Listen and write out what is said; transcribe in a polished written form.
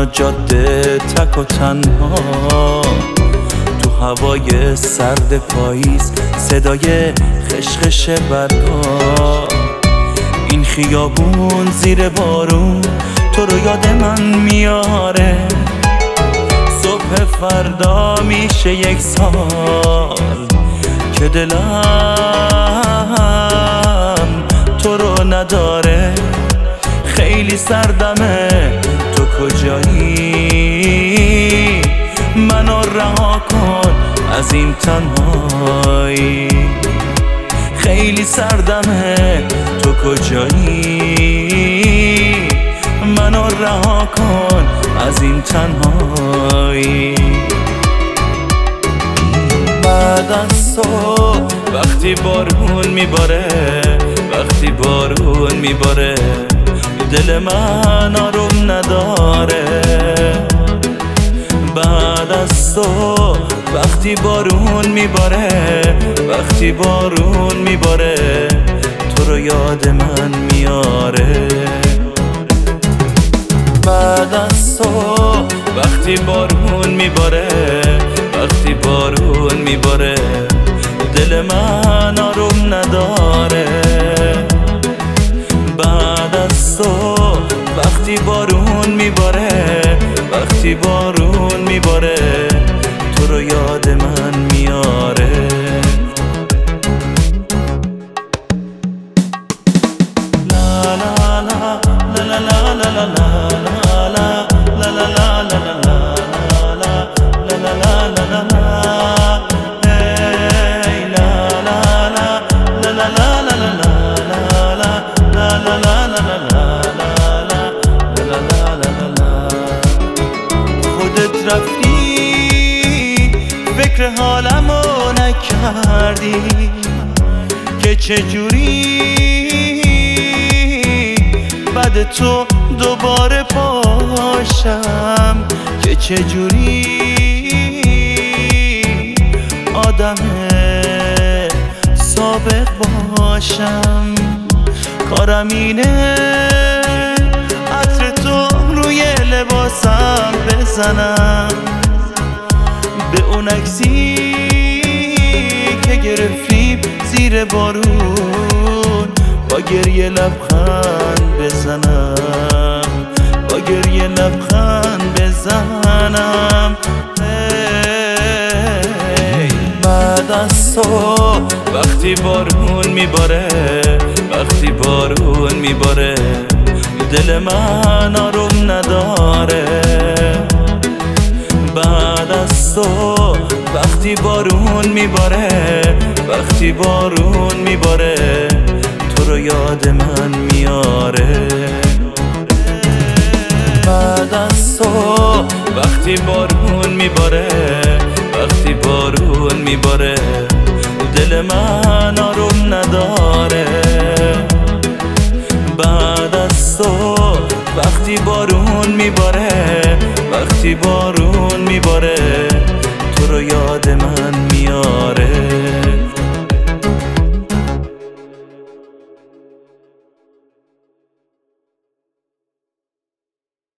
جاده تک و تنها، تو هوای سرد پاییز صدای خشخش برگا، این خیابون زیر بارون تو رو یاد من میاره. صبح فردا میشه 1 سال که دلم تو رو نداره. خیلی سردمه، تو کجایی؟ منو رها کن از این تنهایی. خیلی سردمه، تو کجایی؟ منو رها کن از این تنهایی. بعد از تو وقتی بارون میباره، وقتی بارون میباره دل من آروم نداره. بعد از تو وقتی بارون میباره، وقتی بارون میباره تو رو یاد من میاره. بعد از تو وقتی بارون میباره، وقتی بارون میباره دل من آروم نداره. بعد از تو وقتی بارون میباره، وقتی بارون میباره تو رو یاد من میاره. لا لا لا لا لا لا لا رفتی فکر حالمو نکردی که چجوری بعد تو دوباره پاشم، که چجوری آدم سابق باشم. کارم اینه عطر تو روی لباسم بزنم، به اون عکسی که گرفتیم زیر بارون با گریه لبخند بزنم، با گریه لبخند بزنم. بعد از تو وقتی بارون میباره، وقتی بارون میباره دل من آروم نداره. بعد از تو وقتی بارون میباره، وقتی بارون میباره تو رو یاد من میاره. بعد از تو وقتی بارون میباره، وقتی بارون میباره دل من آروم